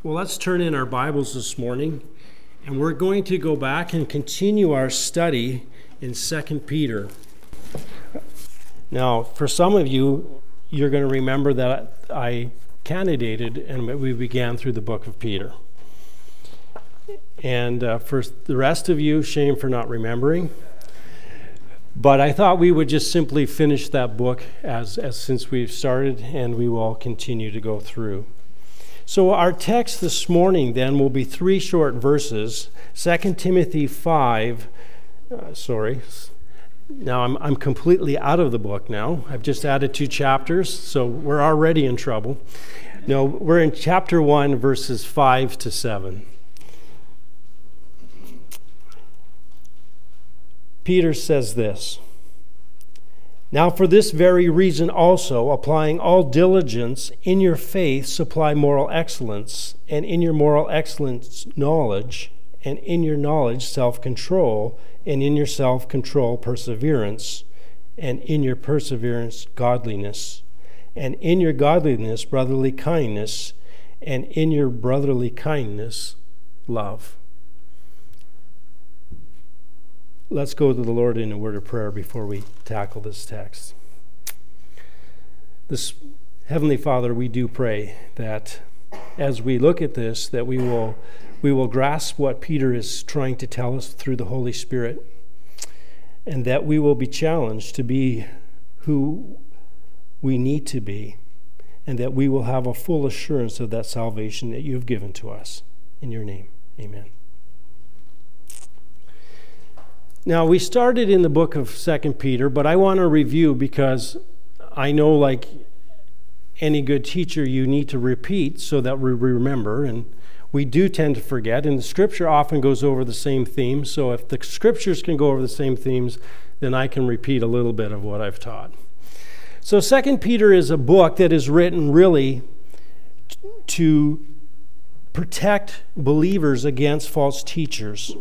Well, let's turn in our Bibles this morning, and we're going to go back and continue our study in 2 Peter. Now, for some of you, you're going to remember that I candidated and we began through the book of Peter. And for the rest of you, shame for not remembering. But I thought we would just simply finish that book as since we've started, and we will continue to go through. So our text this morning then will be three short verses, 2 Timothy 5, Now I'm completely out of the book now. I've just added 2 chapters, so we're already in trouble. No, we're in chapter 1, verses 5 to 7. Peter says this, "Now for this very reason also, applying all diligence, in your faith supply moral excellence, and in your moral excellence knowledge, and in your knowledge self-control, and in your self-control perseverance, and in your perseverance godliness, and in your godliness brotherly kindness, and in your brotherly kindness love." Let's go to the Lord in a word of prayer before we tackle this text. This Heavenly Father, we do pray that as we look at this, that we will grasp what Peter is trying to tell us through the Holy Spirit, and that we will be challenged to be who we need to be, and that we will have a full assurance of that salvation that you have given to us. In your name, amen. Now, we started in the book of 2 Peter, but I want to review because I know, like any good teacher, you need to repeat so that we remember, and we do tend to forget, and the Scripture often goes over the same themes, so if the Scriptures can go over the same themes, then I can repeat a little bit of what I've taught. So 2 Peter is a book that is written really to protect believers against false teachers.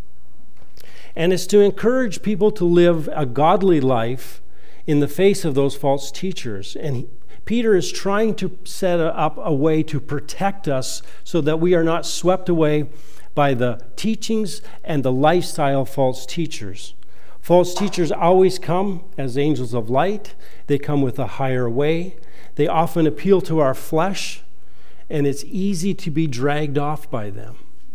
And it's to encourage people to live a godly life in the face of those false teachers. And Peter is trying to set up a way to protect us so that we are not swept away by the teachings and the lifestyle of false teachers. False teachers always come as angels of light. They come with a higher way. They often appeal to our flesh, and it's easy to be dragged off by them.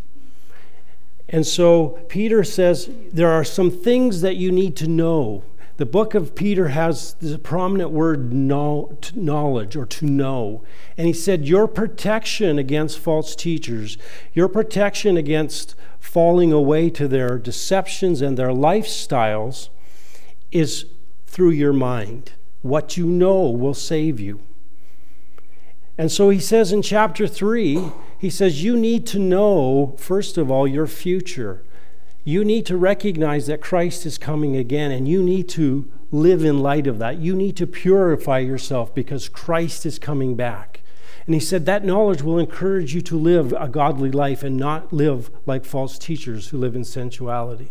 And so Peter says there are some things that you need to know. The book of Peter has the prominent word knowledge or to know. And he said your protection against false teachers, your protection against falling away to their deceptions and their lifestyles is through your mind. What you know will save you. And so he says in chapter 3, he says you need to know, first of all, your future. You need to recognize that Christ is coming again, and you need to live in light of that. You need to purify yourself because Christ is coming back. And he said that knowledge will encourage you to live a godly life and not live like false teachers who live in sensuality.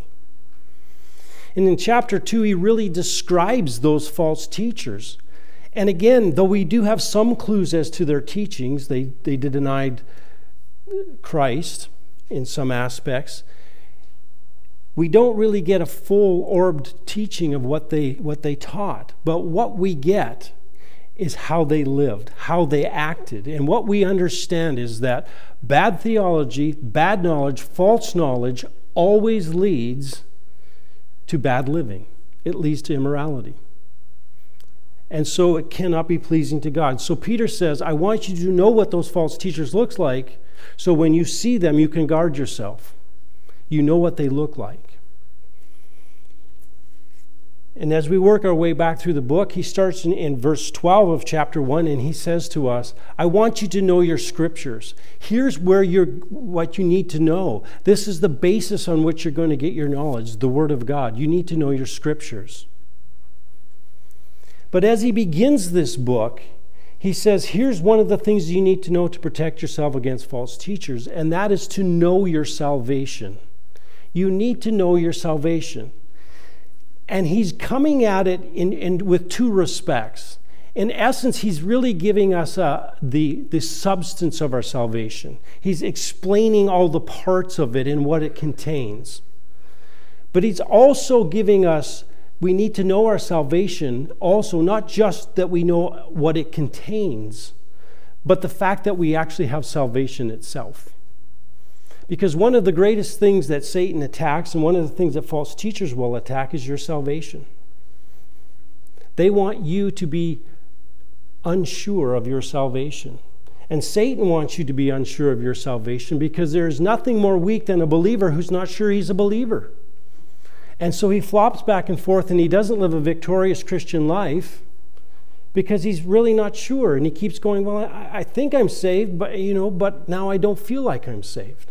And in chapter 2, he really describes those false teachers. And again, though we do have some clues as to their teachings, they denied Christ in some aspects, we don't really get a full-orbed teaching of what they taught. But what we get is how they lived, how they acted. And what we understand is that bad theology, bad knowledge, false knowledge always leads to bad living. It leads to immorality. And so it cannot be pleasing to God. So Peter says, I want you to know what those false teachers look like, so when you see them, you can guard yourself. You know what they look like. And as we work our way back through the book, he starts in verse 12 of chapter 1, and he says to us, I want you to know your scriptures. Here's what you need to know. This is the basis on which you're going to get your knowledge, the Word of God. You need to know your scriptures. But as he begins this book, he says, here's one of the things you need to know to protect yourself against false teachers, and that is to know your salvation. You need to know your salvation. And he's coming at it with two respects. In essence, he's really giving us the substance of our salvation. He's explaining all the parts of it and what it contains. But he's also giving us, we need to know our salvation also, not just that we know what it contains, but the fact that we actually have salvation itself. Because one of the greatest things that Satan attacks, and one of the things that false teachers will attack, is your salvation. They want you to be unsure of your salvation. And Satan wants you to be unsure of your salvation because there is nothing more weak than a believer who's not sure he's a believer. And so he flops back and forth, and he doesn't live a victorious Christian life because he's really not sure. And he keeps going, well, I think I'm saved, but now I don't feel like I'm saved.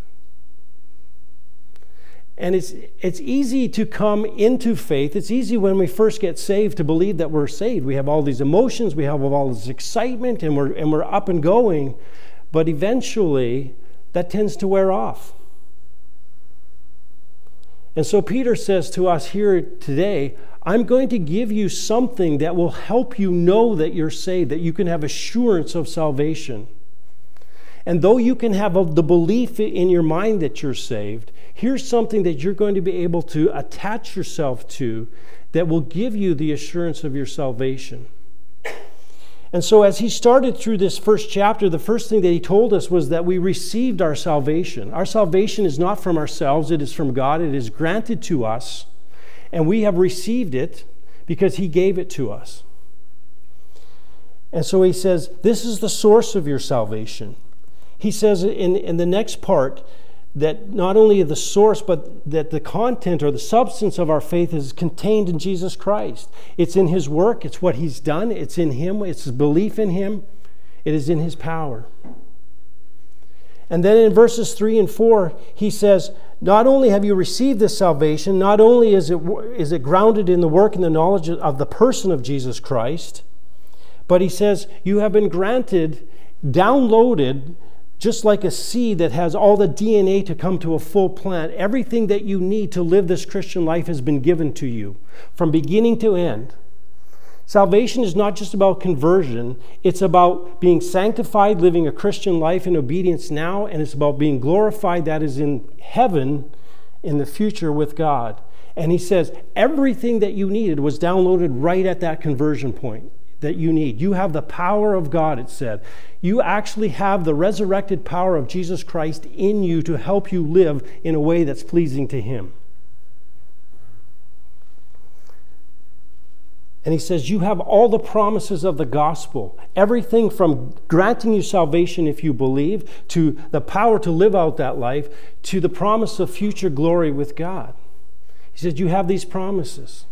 And it's easy to come into faith. It's easy when we first get saved to believe that we're saved. We have all these emotions, we have all this excitement, and we're up and going. But eventually, that tends to wear off. And so Peter says to us here today, I'm going to give you something that will help you know that you're saved, that you can have assurance of salvation. And though you can have the belief in your mind that you're saved, here's something that you're going to be able to attach yourself to that will give you the assurance of your salvation. And so as he started through this first chapter, the first thing that he told us was that we received our salvation. Our salvation is not from ourselves, it is from God. It is granted to us, and we have received it because he gave it to us. And so he says, this is the source of your salvation. He says in the next part that not only the source, but that the content or the substance of our faith is contained in Jesus Christ. It's in his work, it's what he's done, it's in him, it's belief in him, it is in his power. And then in verses 3 and 4, he says, not only have you received this salvation, not only is it grounded in the work and the knowledge of the person of Jesus Christ, but he says you have been granted, downloaded, just like a seed that has all the DNA to come to a full plant. Everything that you need to live this Christian life has been given to you from beginning to end. Salvation is not just about conversion. It's about being sanctified, living a Christian life in obedience now, and it's about being glorified, that is in heaven in the future with God. And he says everything that you needed was downloaded right at that conversion point that you need. You have the power of God, it said. You actually have the resurrected power of Jesus Christ in you to help you live in a way that's pleasing to him. And he says you have all the promises of the gospel. Everything from granting you salvation if you believe, to the power to live out that life, to the promise of future glory with God. He says you have these promises.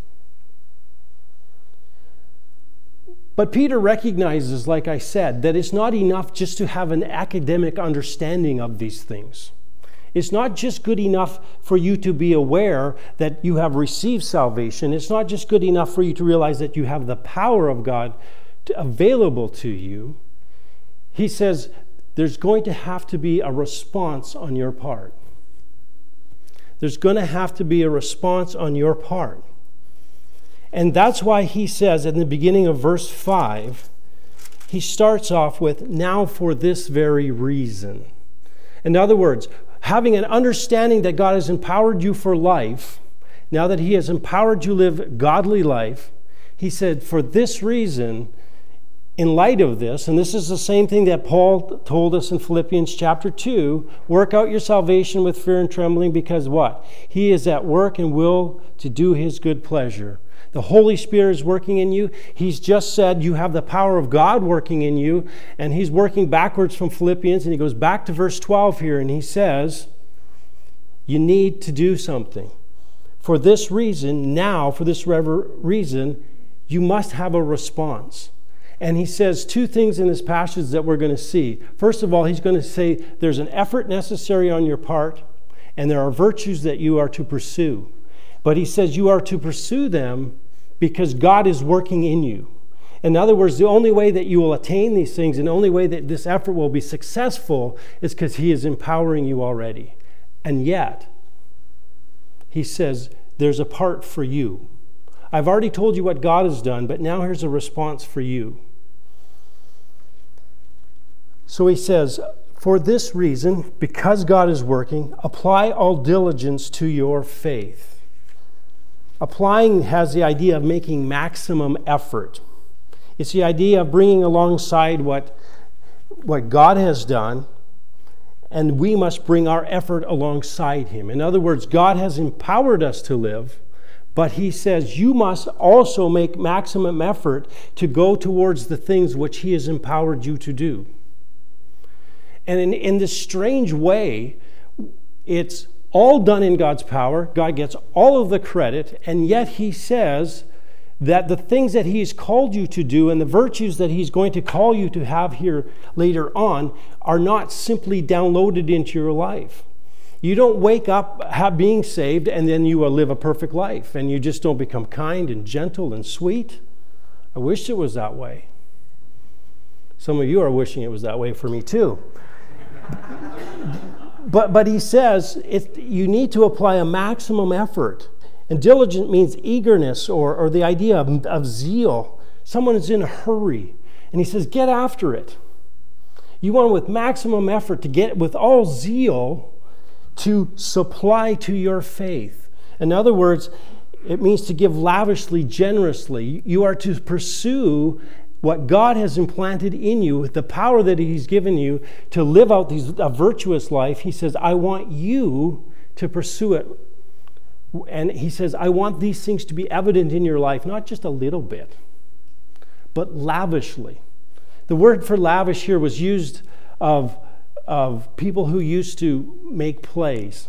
But Peter recognizes, like I said, that it's not enough just to have an academic understanding of these things. It's not just good enough for you to be aware that you have received salvation. It's not just good enough for you to realize that you have the power of God available to you. He says there's going to have to be a response on your part. There's going to have to be a response on your part. And that's why he says in the beginning of verse 5, he starts off with, now for this very reason. In other words, having an understanding that God has empowered you for life, now that he has empowered you to live godly life, he said, for this reason, in light of this, and this is the same thing that Paul told us in Philippians chapter 2, work out your salvation with fear and trembling, because what? He is at work and will to do his good pleasure. The Holy Spirit is working in you. He's just said you have the power of God working in you, and he's working backwards from Philippians, and he goes back to verse 12 here, and he says, you need to do something. For this reason, now, for this reason, you must have a response. And he says two things in this passage that we're going to see. First of all, he's going to say there's an effort necessary on your part, and there are virtues that you are to pursue. But he says you are to pursue them because God is working in you. In other words, the only way that you will attain these things and the only way that this effort will be successful is because he is empowering you already. And yet, he says there's a part for you. I've already told you what God has done, but now here's a response for you. So he says, for this reason, because God is working, apply all diligence to your faith. Applying has the idea of making maximum effort. It's the idea of bringing alongside what God has done, and we must bring our effort alongside him. In other words, God has empowered us to live, but he says you must also make maximum effort to go towards the things which he has empowered you to do. And in this strange way, it's all done in God's power. God gets all of the credit, and yet he says that the things that he's called you to do and the virtues that he's going to call you to have here later on are not simply downloaded into your life. You don't wake up being saved and then you will live a perfect life and you just don't become kind and gentle and sweet. I wish it was that way. Some of you are wishing it was that way for me too. But he says you need to apply a maximum effort. And diligent means eagerness or the idea of zeal. Someone is in a hurry. And he says, get after it. You want with maximum effort to get with all zeal to supply to your faith. In other words, it means to give lavishly, generously. You are to pursue what God has implanted in you, with the power that he's given you to live out a virtuous life. He says, I want you to pursue it. And he says, I want these things to be evident in your life, not just a little bit, but lavishly. The word for lavish here was used of people who used to make plays.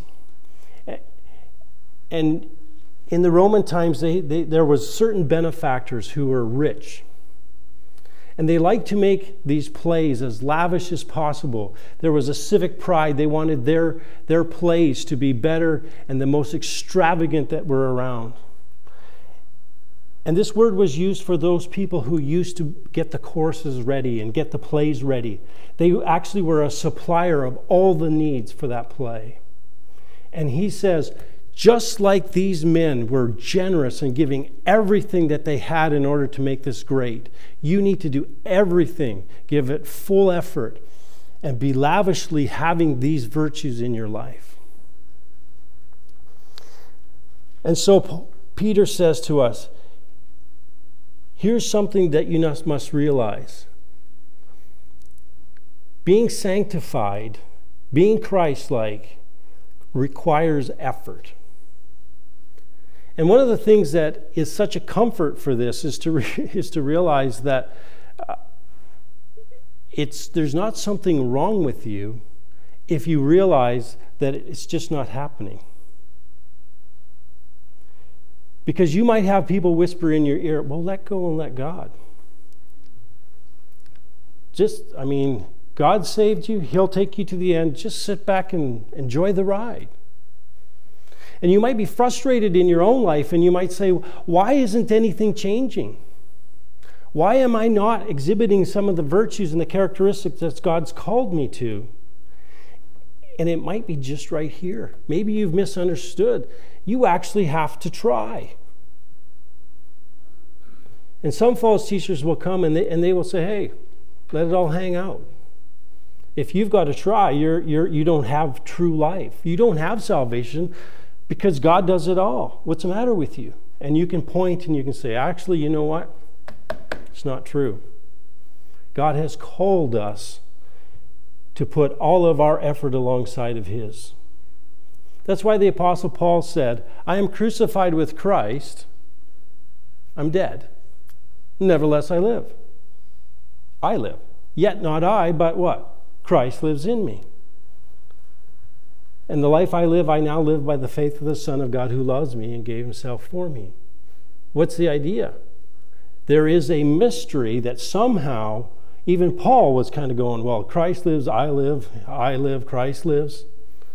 And in the Roman times, there was certain benefactors who were rich. And they liked to make these plays as lavish as possible. There was a civic pride. They wanted their plays to be better and the most extravagant that were around. And this word was used for those people who used to get the courses ready and get the plays ready. They actually were a supplier of all the needs for that play. And he says, just like these men were generous in giving everything that they had in order to make this great, you need to do everything, give it full effort, and be lavishly having these virtues in your life. And so Peter says to us, here's something that you must realize. Being sanctified, being Christ-like, requires effort. And one of the things that is such a comfort for this is to realize that there's not something wrong with you if you realize that it's just not happening. Because you might have people whisper in your ear, well, let go and let God. God saved you. He'll take you to the end. Just sit back and enjoy the ride. And you might be frustrated in your own life, and you might say, why isn't anything changing? Why am I not exhibiting some of the virtues and the characteristics that God's called me to? And it might be just right here. Maybe you've misunderstood. You actually have to try. And some false teachers will come and they will say, hey, let it all hang out. If you've got to try, you don't have true life. You don't have salvation because God does it all. What's the matter with you? And you can point and you can say, actually, you know what? It's not true. God has called us to put all of our effort alongside of his. That's why the Apostle Paul said, I am crucified with Christ. I'm dead. Nevertheless I live. I live. Yet not I, but what? Christ lives in me. And the life I live, I now live by the faith of the Son of God who loves me and gave himself for me. What's the idea? There is a mystery that somehow, even Paul was kind of going, well, Christ lives, I live, Christ lives.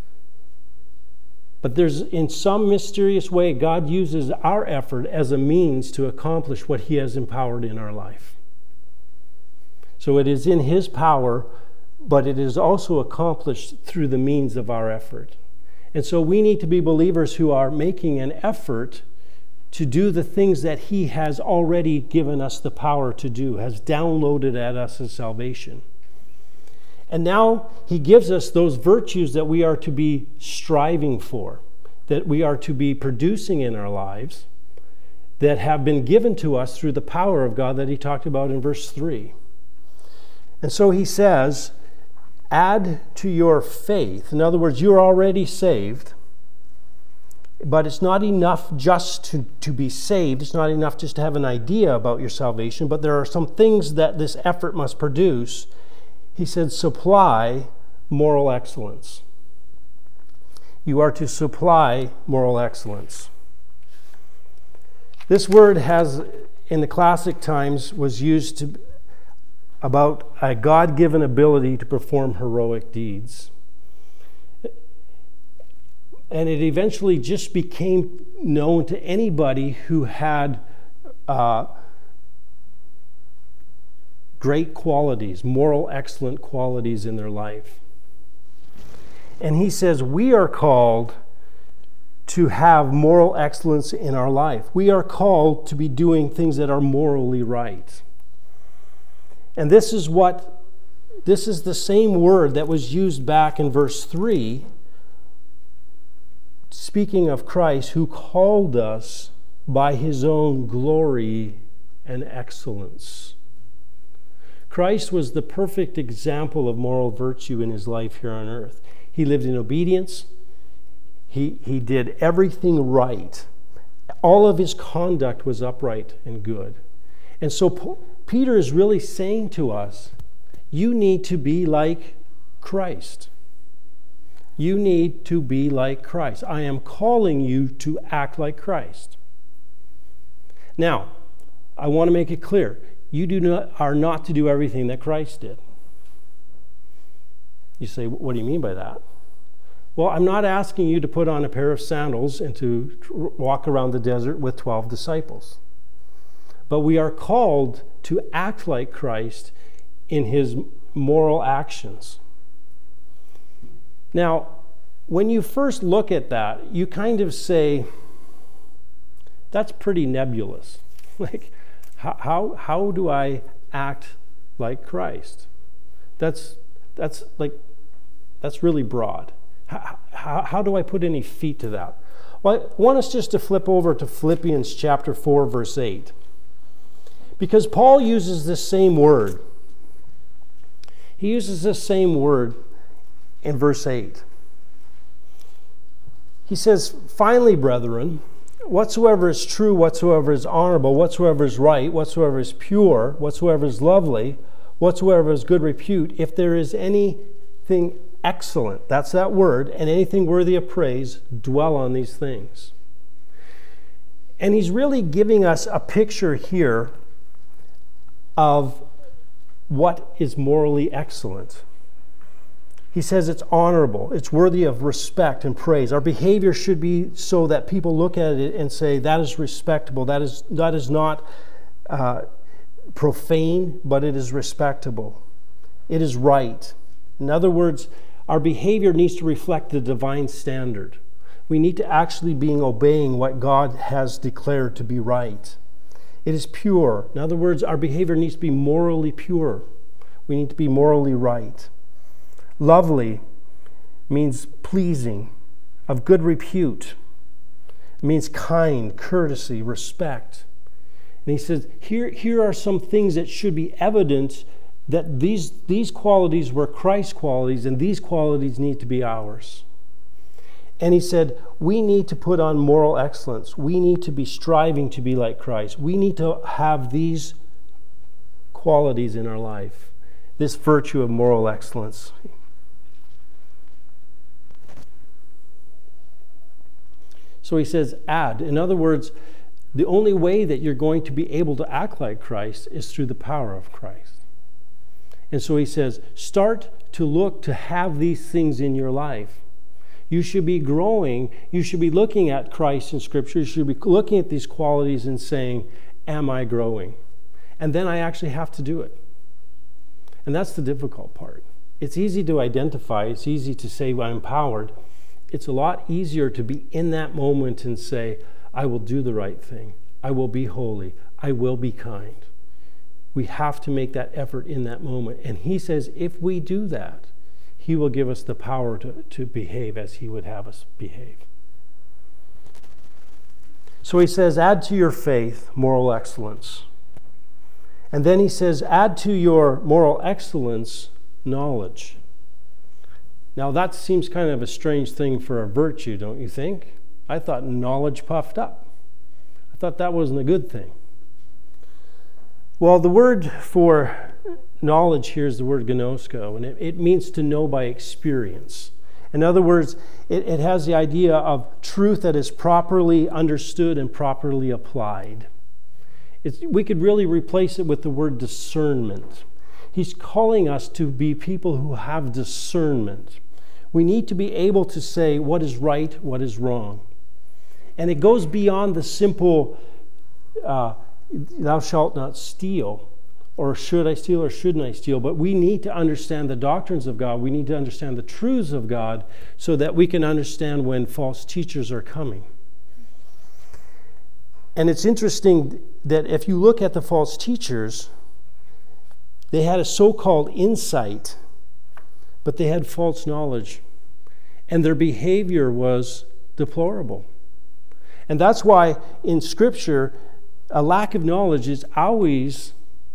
But there's, in some mysterious way, God uses our effort as a means to accomplish what he has empowered in our life. So it is in his power, but it is also accomplished through the means of our effort. And so we need to be believers who are making an effort to do the things that he has already given us the power to do, has downloaded at us as salvation. And now he gives us those virtues that we are to be striving for, that we are to be producing in our lives, that have been given to us through the power of God that he talked about in verse 3. And so he says, add to your faith. In other words, you're already saved, but it's not enough just to be saved. It's not enough just to have an idea about your salvation, but there are some things that this effort must produce. He said, supply moral excellence. You are to supply moral excellence. This word has, in the classic times, was used about a God-given ability to perform heroic deeds. And it eventually just became known to anybody who had great qualities, moral, excellent qualities in their life. And he says we are called to have moral excellence in our life. We are called to be doing things that are morally right. And this is the same word that was used back in verse 3, speaking of Christ, who called us by his own glory and excellence. Christ was the perfect example of moral virtue in his life here on earth. He lived in obedience. He did everything right. All of his conduct was upright and good. And so Peter is really saying to us, you need to be like Christ. You need to be like Christ. I am calling you to act like Christ. Now, I want to make it clear. You are not to do everything that Christ did. You say, what do you mean by that? Well, I'm not asking you to put on a pair of sandals and to walk around the desert with 12 disciples. But we are called to act like Christ in his moral actions. Now, when you first look at that, you kind of say, that's pretty nebulous. Like, how do I act like Christ? That's really broad. How do I put any feet to that? Well, I want us just to flip over to Philippians chapter 4, verse 8. Because Paul uses this same word. He uses this same word in verse 8. He says, finally, brethren, whatsoever is true, whatsoever is honorable, whatsoever is right, whatsoever is pure, whatsoever is lovely, whatsoever is good repute, if there is anything excellent, that's that word, and anything worthy of praise, dwell on these things. And he's really giving us a picture here of what is morally excellent. He says it's honorable, it's worthy of respect and praise. Our behavior should be so that people look at it and say, that is respectable, that is not profane, but it is respectable. It is right. In other words, our behavior needs to reflect the divine standard. We need to actually be obeying what God has declared to be right. It is pure. In other words, our behavior needs to be morally pure. We need to be morally right. Lovely means pleasing, of good repute. It means kind, courtesy, respect. And he says, here are some things that should be evident that these qualities were Christ's qualities, and these qualities need to be ours. And he said, we need to put on moral excellence. We need to be striving to be like Christ. We need to have these qualities in our life, this virtue of moral excellence. So he says, add. In other words, the only way that you're going to be able to act like Christ is through the power of Christ. And so he says, start to look to have these things in your life. You should be growing. You should be looking at Christ in Scripture. You should be looking at these qualities and saying, am I growing? And then I actually have to do it. And that's the difficult part. It's easy to identify. It's easy to say, well, I'm empowered. It's a lot easier to be in that moment and say, I will do the right thing. I will be holy. I will be kind. We have to make that effort in that moment. And he says if we do that, he will give us the power to behave as he would have us behave. So he says, add to your faith moral excellence. And then he says, add to your moral excellence knowledge. Now that seems kind of a strange thing for a virtue, don't you think? I thought knowledge puffed up. I thought that wasn't a good thing. Well, the word for knowledge here is the word gnosko, and it means to know by experience. In other words, it has the idea of truth that is properly understood and properly applied. We could really replace it with the word discernment. He's calling us to be people who have discernment. We need to be able to say what is right, what is wrong. And it goes beyond the simple, thou shalt not steal, or should I steal or shouldn't I steal? But we need to understand the doctrines of God. We need to understand the truths of God so that we can understand when false teachers are coming. And it's interesting that if you look at the false teachers, they had a so-called insight, but they had false knowledge. And their behavior was deplorable. And that's why in Scripture, a lack of knowledge is always,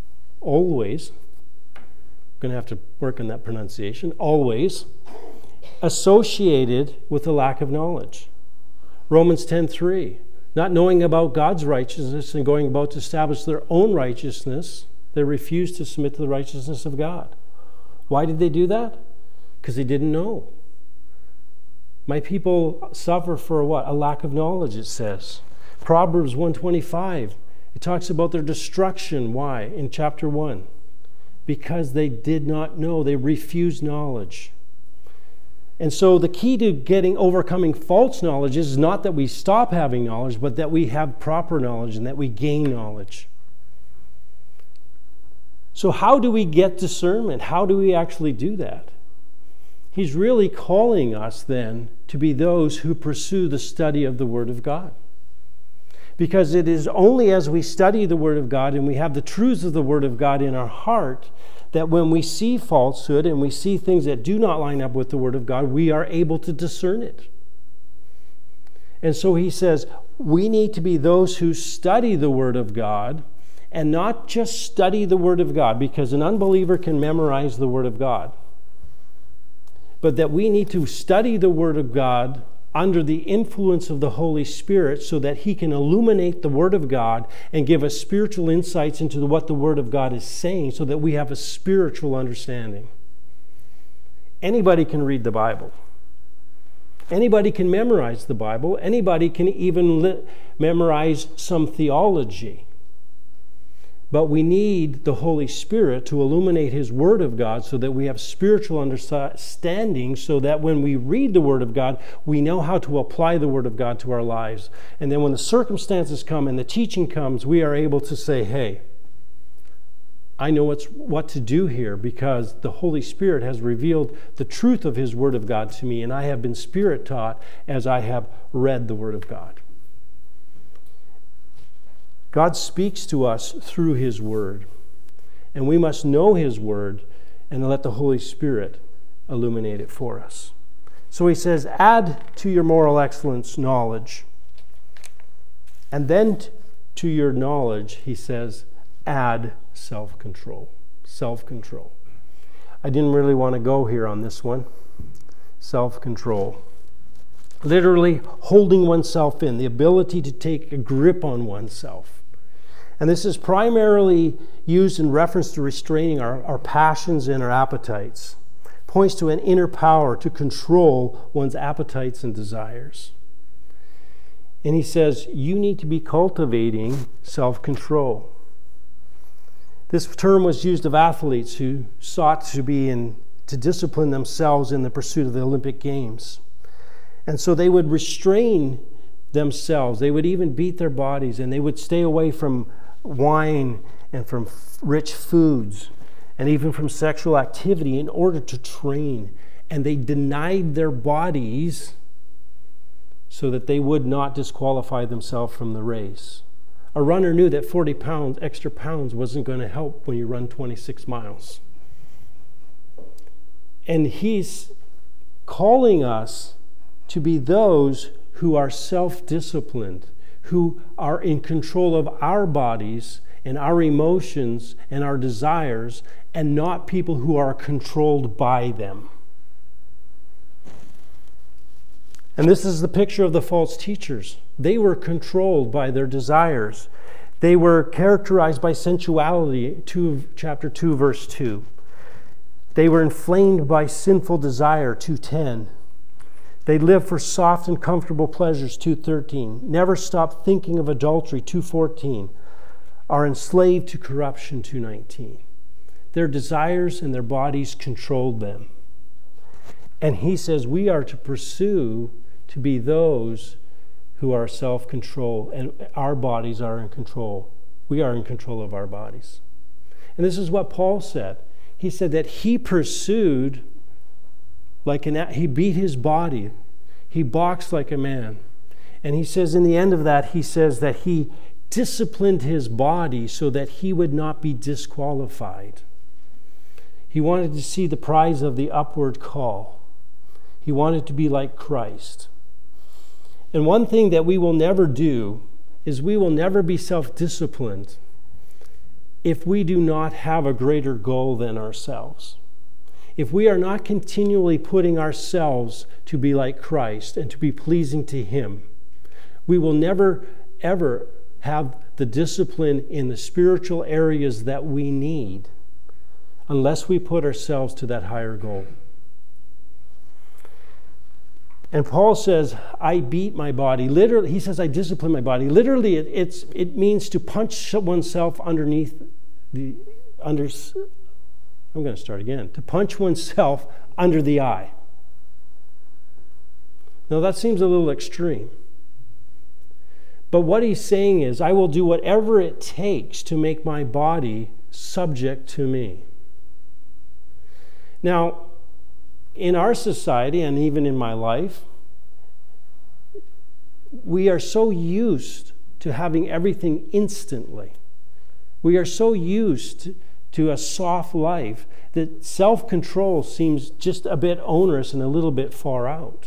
I'm going to have to work on that pronunciation, always associated with a lack of knowledge. Romans 10:3, not knowing about God's righteousness and going about to establish their own righteousness, they refused to submit to the righteousness of God. Why did they do that? Because they didn't know. My people suffer for what? A lack of knowledge, it says. Proverbs 1:25, it talks about their destruction. Why? In chapter 1. Because they did not know. They refused knowledge. And so the key to overcoming false knowledge is not that we stop having knowledge, but that we have proper knowledge and that we gain knowledge. So how do we get discernment? How do we actually do that? He's really calling us then to be those who pursue the study of the Word of God. Because it is only as we study the Word of God and we have the truths of the Word of God in our heart that when we see falsehood and we see things that do not line up with the Word of God, we are able to discern it. And so he says, we need to be those who study the Word of God and not just study the Word of God, because an unbeliever can memorize the Word of God. But that we need to study the Word of God under the influence of the Holy Spirit so that he can illuminate the Word of God and give us spiritual insights into what the Word of God is saying so that we have a spiritual understanding. Anybody can read the Bible. Anybody can memorize the Bible. Anybody can even memorize some theology. But we need the Holy Spirit to illuminate His Word of God so that we have spiritual understanding so that when we read the Word of God, we know how to apply the Word of God to our lives. And then when the circumstances come and the teaching comes, we are able to say, hey, I know what to do here because the Holy Spirit has revealed the truth of His Word of God to me, and I have been Spirit taught as I have read the Word of God. God speaks to us through His Word, and we must know His Word and let the Holy Spirit illuminate it for us. So he says, add to your moral excellence knowledge. And then to your knowledge, he says, add self-control. Self-control. I didn't really want to go here on this one. Self-control. Literally holding oneself in, the ability to take a grip on oneself. And this is primarily used in reference to restraining our passions and our appetites. It points to an inner power to control one's appetites and desires. And he says, you need to be cultivating self-control. This term was used of athletes who sought to discipline themselves in the pursuit of the Olympic Games. And so they would restrain themselves. They would even beat their bodies, and they would stay away from wine and from rich foods and even from sexual activity in order to train. And they denied their bodies so that they would not disqualify themselves from the race. A runner knew that 40 extra pounds wasn't going to help when you run 26 miles. And he's calling us to be those who are self-disciplined, who are in control of our bodies and our emotions and our desires, and not people who are controlled by them. And this is the picture of the false teachers. They were controlled by their desires. They were characterized by sensuality, chapter 2, verse 2. They were inflamed by sinful desire, 2:10. They lived for soft and comfortable pleasures, 2:13. Never stopped thinking of adultery, 2:14. Are enslaved to corruption, 2:19. Their desires and their bodies controlled them. And he says we are to pursue to be those who are self-control, and our bodies are in control. We are in control of our bodies. And this is what Paul said. He said that he pursued he beat his body. He boxed like a man. And he says in the end of that, he says that he disciplined his body so that he would not be disqualified. He wanted to see the prize of the upward call. He wanted to be like Christ. And one thing that we will never do is we will never be self-disciplined if we do not have a greater goal than ourselves. If we are not continually putting ourselves to be like Christ and to be pleasing to Him, we will never, ever have the discipline in the spiritual areas that we need unless we put ourselves to that higher goal. And Paul says, I beat my body. Literally, he says, I discipline my body. Literally, it means to punch oneself underneath the... I'm going to start again. To punch oneself under the eye. Now, that seems a little extreme. But what he's saying is, I will do whatever it takes to make my body subject to me. Now, in our society, and even in my life, we are so used to having everything instantly. We are so used to a soft life that self-control seems just a bit onerous and a little bit far out.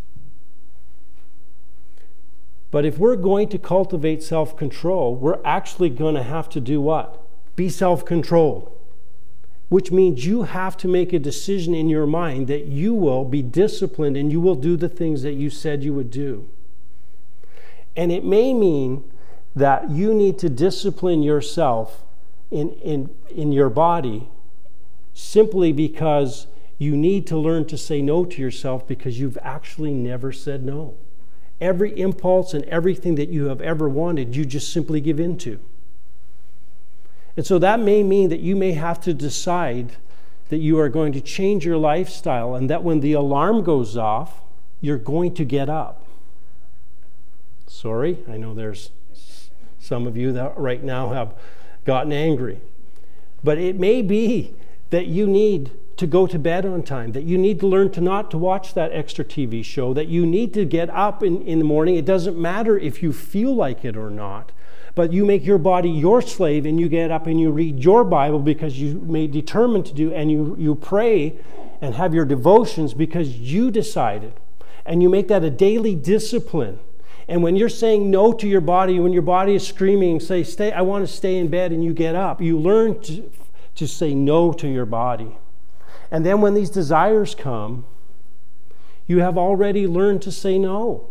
But if we're going to cultivate self-control, we're actually going to have to do what? Be self-controlled. Which means you have to make a decision in your mind that you will be disciplined and you will do the things that you said you would do. And it may mean that you need to discipline yourself in your body simply because you need to learn to say no to yourself because you've actually never said no. Every impulse and everything that you have ever wanted, you just simply give in to. And so that may mean that you may have to decide that you are going to change your lifestyle and that when the alarm goes off, you're going to get up. Sorry, I know there's some of you that right now have gotten angry. But it may be that you need to go to bed on time, that you need to learn not to watch that extra TV show, that you need to get up in the morning. It doesn't matter if you feel like it or not. But you make your body your slave and you get up and you read your Bible because you may determine to do, and you pray and have your devotions because you decided. And you make that a daily discipline. And when you're saying no to your body, when your body is screaming, say, I want to stay in bed, and you get up, you learn to say no to your body. And then when these desires come, you have already learned to say no.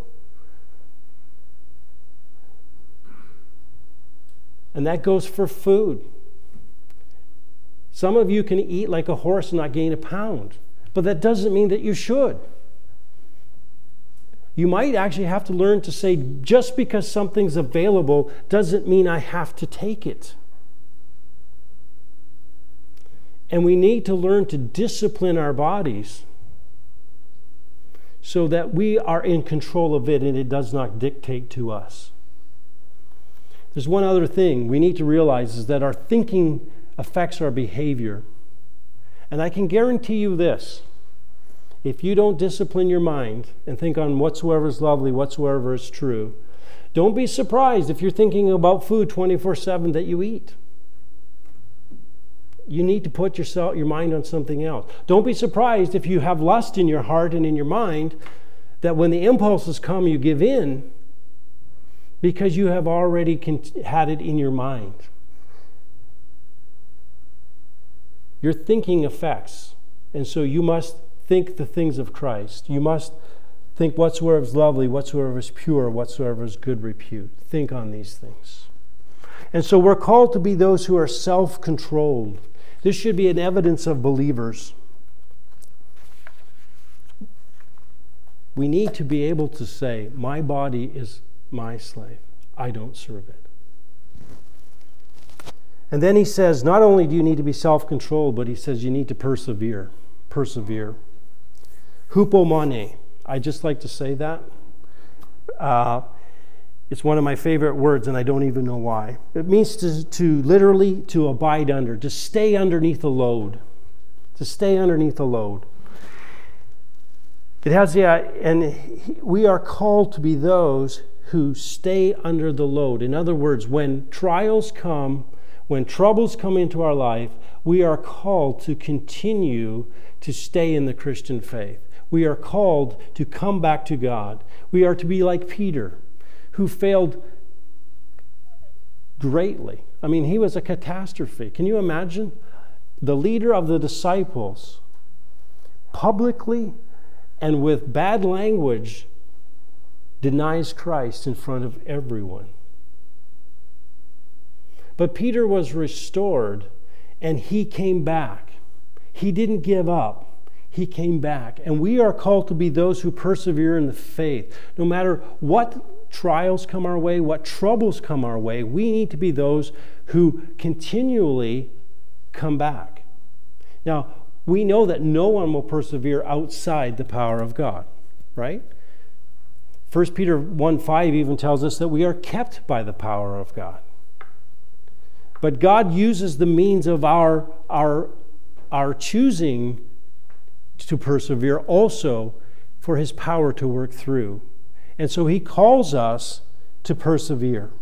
And that goes for food. Some of you can eat like a horse and not gain a pound, but that doesn't mean that you should. You might actually have to learn to say, just because something's available doesn't mean I have to take it. And we need to learn to discipline our bodies so that we are in control of it and it does not dictate to us. There's one other thing we need to realize is that our thinking affects our behavior. And I can guarantee you this. If you don't discipline your mind and think on whatsoever is lovely, whatsoever is true, Don't be surprised if you're thinking about food 24/7 that you eat. You need to put your mind on something else. Don't be surprised if you have lust in your heart and in your mind, that when the impulses come, you give in, because you have already had it in your mind. Your thinking affects, and so you must think the things of Christ. You must think whatsoever is lovely, whatsoever is pure, whatsoever is good repute. Think on these things. And so we're called to be those who are self-controlled. This should be an evidence of believers. We need to be able to say, my body is my slave. I don't serve it. And then he says, not only do you need to be self-controlled, but he says you need to persevere. Persevere. Hupomone. I just like to say that. It's one of my favorite words, and I don't even know why. It means to literally to abide under, to stay underneath a load. To stay underneath a load. It has and we are called to be those who stay under the load. In other words, when trials come, when troubles come into our life, we are called to continue to stay in the Christian faith. We are called to come back to God. We are to be like Peter, who failed greatly. I mean, he was a catastrophe. Can you imagine? The leader of the disciples publicly and with bad language denies Christ in front of everyone. But Peter was restored, and he came back. He didn't give up. He came back. And we are called to be those who persevere in the faith. No matter what trials come our way, what troubles come our way, we need to be those who continually come back. Now, we know that no one will persevere outside the power of God, right? 1 Peter 1:5 even tells us that we are kept by the power of God. But God uses the means of our choosing to persevere also for his power to work through. And so he calls us to persevere.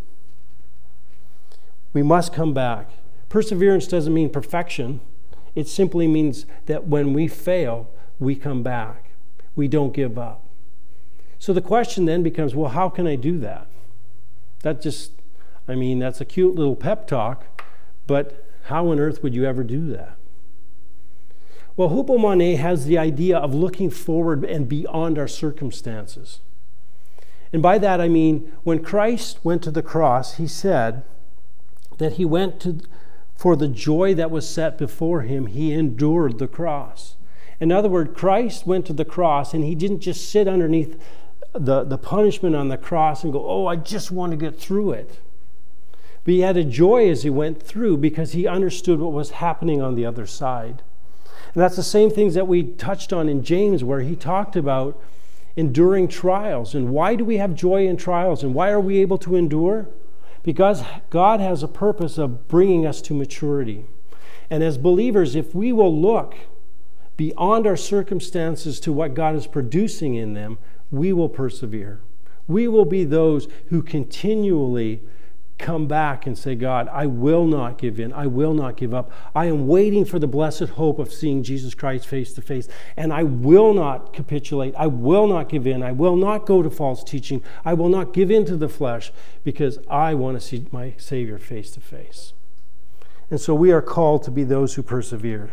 We must come back. Perseverance doesn't mean perfection. It simply means that when we fail, we come back. We don't give up. So the question then becomes, well, how can I do that? That's a cute little pep talk, but how on earth would you ever do that? Well, hupomone has the idea of looking forward and beyond our circumstances. And by that I mean, when Christ went to the cross, he said that he went for the joy that was set before him, he endured the cross. In other words, Christ went to the cross, and he didn't just sit underneath the punishment on the cross and go, oh, I just want to get through it. But he had a joy as he went through because he understood what was happening on the other side. And that's the same things that we touched on in James, where he talked about enduring trials. And why do we have joy in trials? And why are we able to endure? Because God has a purpose of bringing us to maturity. And as believers, if we will look beyond our circumstances to what God is producing in them, we will persevere. We will be those who continually come back and say, God, I will not give in. I will not give up. I am waiting for the blessed hope of seeing Jesus Christ face to face. And I will not capitulate. I will not give in. I will not go to false teaching. I will not give in to the flesh, because I want to see my Savior face to face. And so we are called to be those who persevere.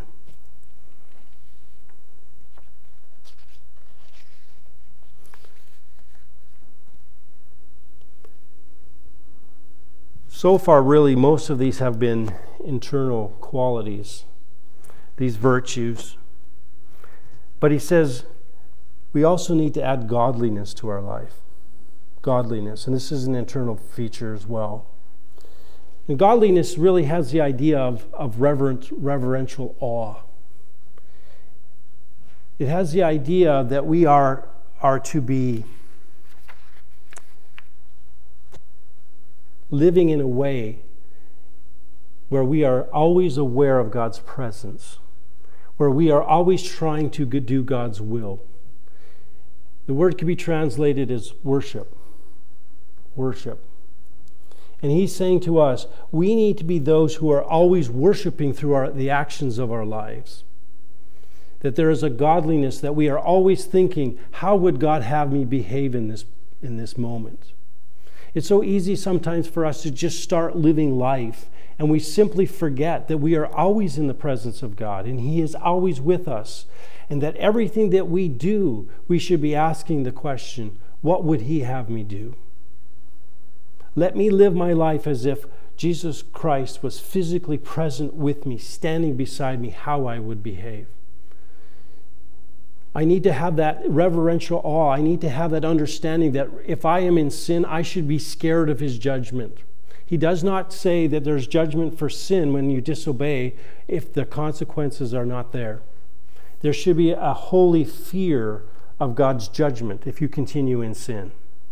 So far, really, most of these have been internal qualities, these virtues. But he says we also need to add godliness to our life. Godliness. And this is an internal feature as well. And godliness really has the idea of reverential awe. It has the idea that we are to be living in a way where we are always aware of God's presence, where we are always trying to do God's will. The word can be translated as worship. worship. And he's saying to us, we need to be those who are always worshiping through the actions of our lives. That there is a godliness that we are always thinking, how would God have me behave in this moment? It's so easy sometimes for us to just start living life, and we simply forget that we are always in the presence of God, and He is always with us, and that everything that we do, we should be asking the question, what would He have me do? Let me live my life as if Jesus Christ was physically present with me, standing beside me, how I would behave. I need to have that reverential awe. I need to have that understanding that if I am in sin, I should be scared of His judgment. He does not say that there's judgment for sin when you disobey if the consequences are not there. There should be a holy fear of God's judgment if you continue in sin.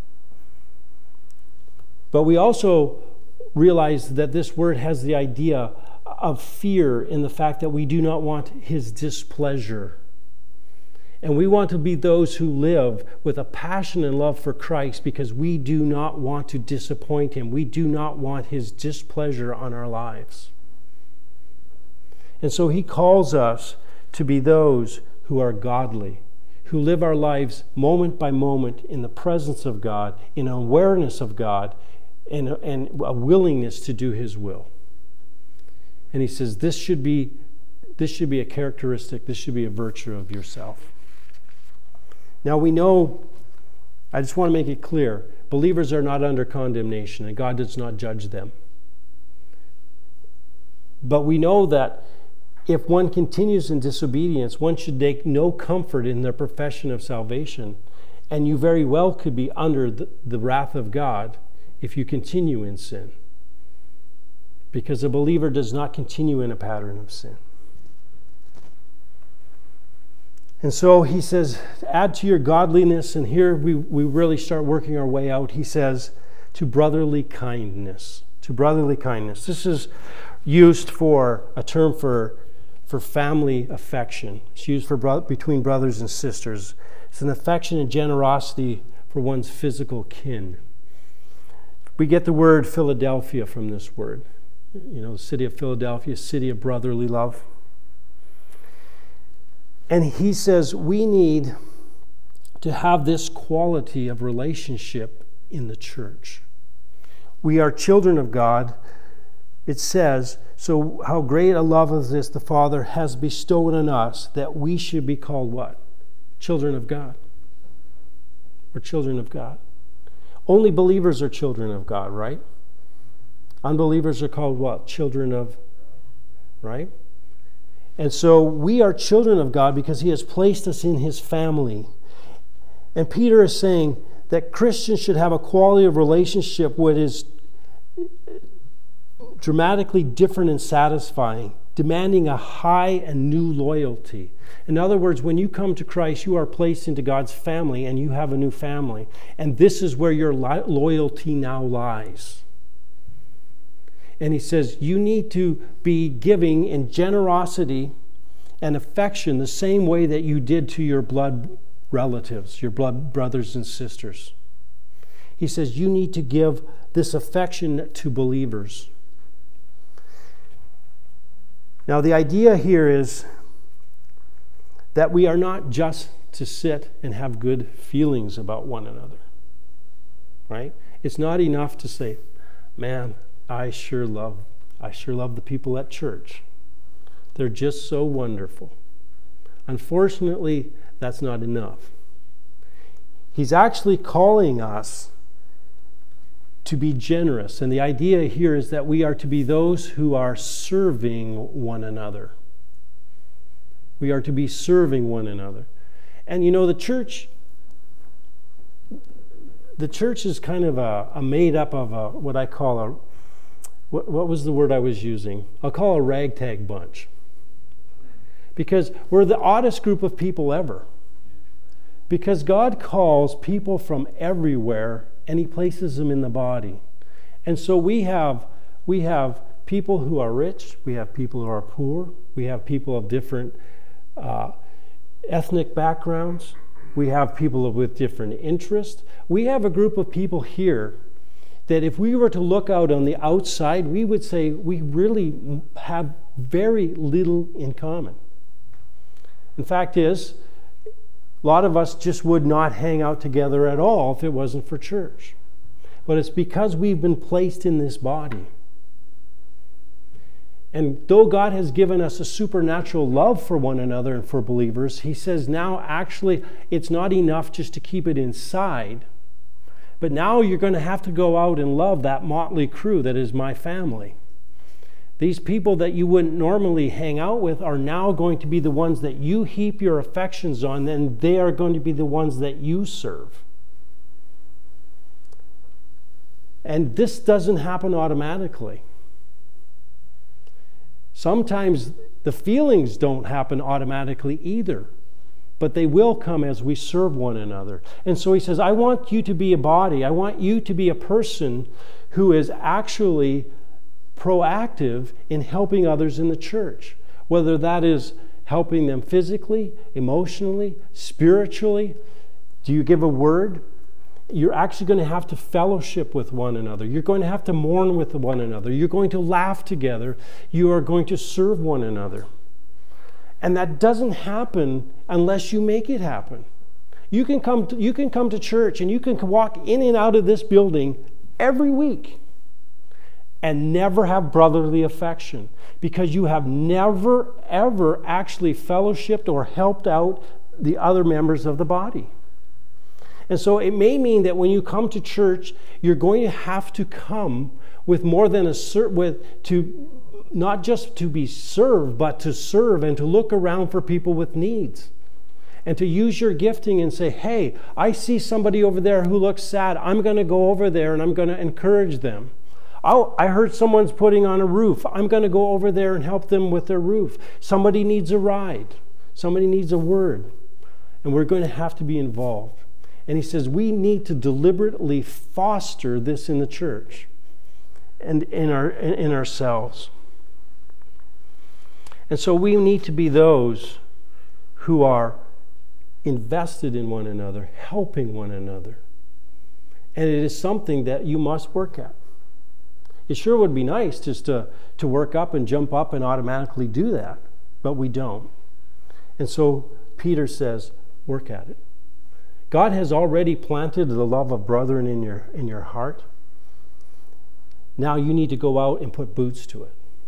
But we also realize that this word has the idea of fear in the fact that we do not want His displeasure. And we want to be those who live with a passion and love for Christ because we do not want to disappoint Him. We do not want His displeasure on our lives. And so He calls us to be those who are godly, who live our lives moment by moment in the presence of God, in awareness of God, and a willingness to do His will. And He says this should be a characteristic, this should be a virtue of yourself. Now we know, I just want to make it clear, believers are not under condemnation and God does not judge them. But we know that if one continues in disobedience, one should take no comfort in their profession of salvation, and you very well could be under the wrath of God if you continue in sin. Because a believer does not continue in a pattern of sin. And so he says, add to your godliness, and here we really start working our way out. He says, to brotherly kindness. To brotherly kindness. This is used for a term for family affection. It's used for between brothers and sisters. It's an affection and generosity for one's physical kin. We get the word Philadelphia from this word. You know, the city of Philadelphia, city of brotherly love. And he says we need to have this quality of relationship in the church. We are children of God. It says, so how great a love is this the Father has bestowed on us that we should be called what? Children of God. We're children of God. Only believers are children of God, right? Unbelievers are called what? Children of, right? And so we are children of God because He has placed us in His family. And Peter is saying that Christians should have a quality of relationship which is dramatically different and satisfying, demanding a high and new loyalty. In other words, when you come to Christ, you are placed into God's family and you have a new family. And this is where your loyalty now lies. And he says, you need to be giving in generosity and affection the same way that you did to your blood relatives, your blood brothers and sisters. He says, you need to give this affection to believers. Now, the idea here is that we are not just to sit and have good feelings about one another, right? It's not enough to say, man, I sure love the people at church. They're just so wonderful. Unfortunately, that's not enough. He's actually calling us to be generous. And the idea here is that we are to be those who are serving one another. We are to be serving one another. And you know, the church is kind of a made up of what I call what was the word I was using? I'll call a ragtag bunch. Because we're the oddest group of people ever. Because God calls people from everywhere and He places them in the body. And so we have people who are rich, we have people who are poor, we have people of different ethnic backgrounds, we have people with different interests. We have a group of people here that if we were to look out on the outside, we would say we really have very little in common. The fact is, a lot of us just would not hang out together at all if it wasn't for church. But it's because we've been placed in this body. And though God has given us a supernatural love for one another and for believers, he says now actually it's not enough just to keep it inside. But now you're going to have to go out and love that motley crew that is my family. These people that you wouldn't normally hang out with are now going to be the ones that you heap your affections on, and they are going to be the ones that you serve. And this doesn't happen automatically. Sometimes the feelings don't happen automatically either, but they will come as we serve one another. And so he says, I want you to be a body. I want you to be a person who is actually proactive in helping others in the church, whether that is helping them physically, emotionally, spiritually. Do you give a word? You're actually going to have to fellowship with one another. You're going to have to mourn with one another. You're going to laugh together. You are going to serve one another. And that doesn't happen unless you make it happen. You can come to church and you can walk in and out of this building every week and never have brotherly affection because you have never, ever actually fellowshipped or helped out the other members of the body. And so it may mean that when you come to church, you're going to have to come with more than not just to be served, but to serve and to look around for people with needs. And to use your gifting and say, hey, I see somebody over there who looks sad. I'm going to go over there and I'm going to encourage them. Oh, I heard someone's putting on a roof. I'm going to go over there and help them with their roof. Somebody needs a ride. Somebody needs a word. And we're going to have to be involved. And he says we need to deliberately foster this in the church and in ourselves. And so we need to be those who are invested in one another, helping one another. And it is something that you must work at. It sure would be nice just to work up and jump up and automatically do that, but we don't. And so Peter says, work at it. God has already planted the love of brethren in your heart. Now you need to go out and put boots to it.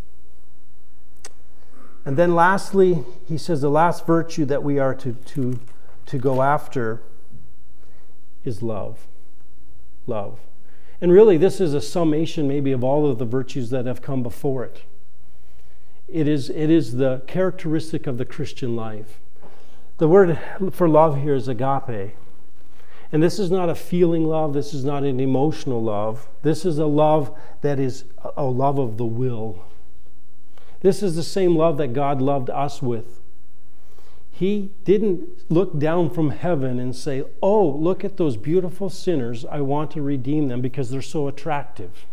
And then lastly, he says the last virtue that we are to go after is love. Love. And really this is a summation maybe of all of the virtues that have come before it. It is the characteristic of the Christian life. The word for love here is agape. And this is not a feeling love. This is not an emotional love. This is a love that is a love of the will. This is the same love that God loved us with. He didn't look down from heaven and say, oh, look at those beautiful sinners. I want to redeem them because they're so attractive.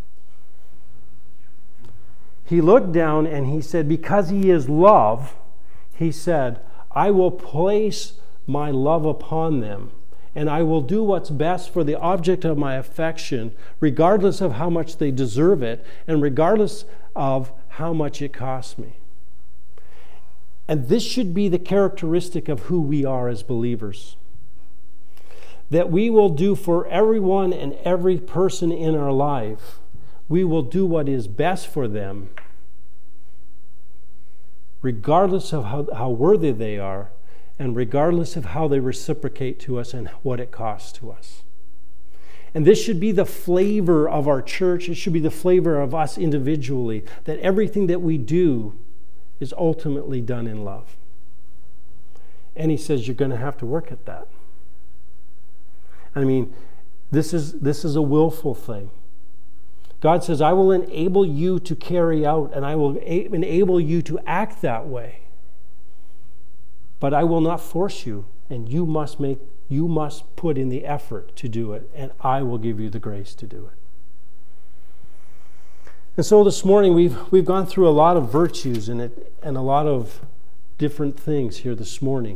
He looked down and he said, because he is love, he said, I will place my love upon them. And I will do what's best for the object of my affection, regardless of how much they deserve it, and regardless of how much it costs me. And this should be the characteristic of who we are as believers. That we will do for everyone and every person in our life, we will do what is best for them, regardless of how worthy they are, and regardless of how they reciprocate to us and what it costs to us. And this should be the flavor of our church. It should be the flavor of us individually, that everything that we do is ultimately done in love. And he says you're going to have to work at that. I mean, this is a willful thing. God says, I will enable you to carry out and I will enable you to act that way. But I will not force you, and you must put in the effort to do it, and I will give you the grace to do it. And so this morning we've gone through a lot of virtues and a lot of different things here this morning.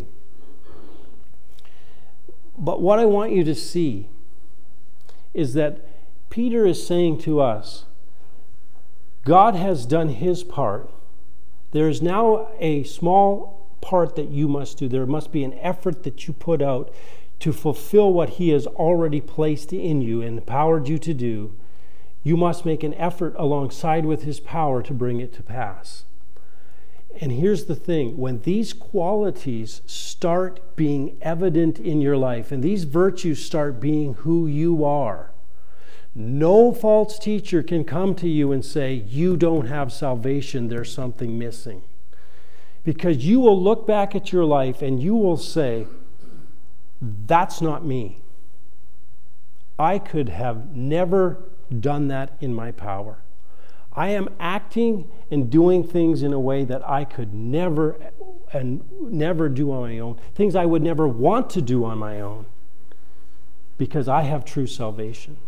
But what I want you to see is that Peter is saying to us, God has done his part. There is now a small part that you must do. There must be an effort that you put out to fulfill what he has already placed in you and empowered you to do. You must make an effort alongside with his power to bring it to pass. And here's the thing, when these qualities start being evident in your life and these virtues start being who you are, no false teacher can come to you and say, you don't have salvation, there's something missing. Because you will look back at your life and you will say, that's not me. I could have never done that in my power. I am acting and doing things in a way that I could never do on my own. Things I would never want to do on my own. Because I have true salvation.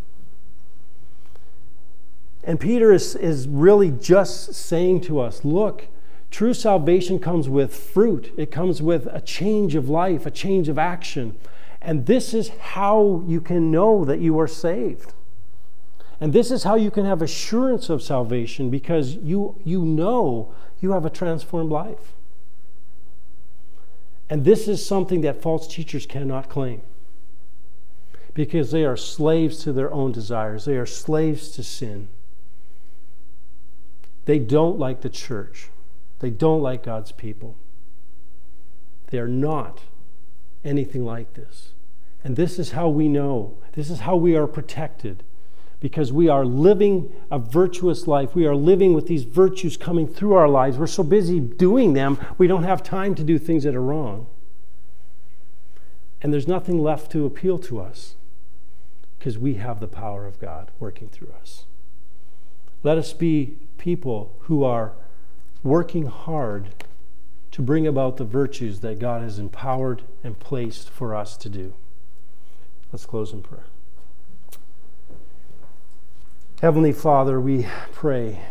And Peter is really just saying to us, look, true salvation comes with fruit. It comes with a change of life, a change of action. And this is how you can know that you are saved. And this is how you can have assurance of salvation, because you know you have a transformed life. And this is something that false teachers cannot claim, because they are slaves to their own desires. They are slaves to sin. They don't like the church. They don't like God's people. They are not anything like this. And this is how we know. This is how we are protected. Because we are living a virtuous life. We are living with these virtues coming through our lives. We're so busy doing them, we don't have time to do things that are wrong. And there's nothing left to appeal to us, because we have the power of God working through us. Let us be people who are working hard to bring about the virtues that God has empowered and placed for us to do. Let's close in prayer. Heavenly Father, we pray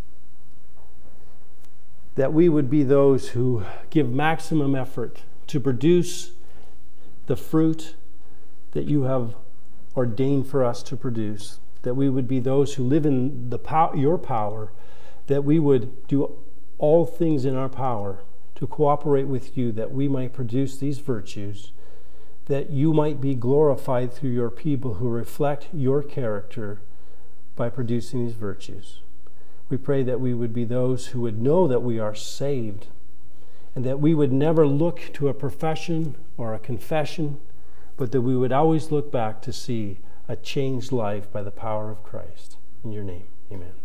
that we would be those who give maximum effort to produce the fruit that you have ordained for us to produce, that we would be those who live in your power, that we would do all things in our power to cooperate with you, that we might produce these virtues, that you might be glorified through your people who reflect your character by producing these virtues. We pray that we would be those who would know that we are saved, and that we would never look to a profession or a confession, but that we would always look back to see a changed life by the power of Christ. In your name, amen.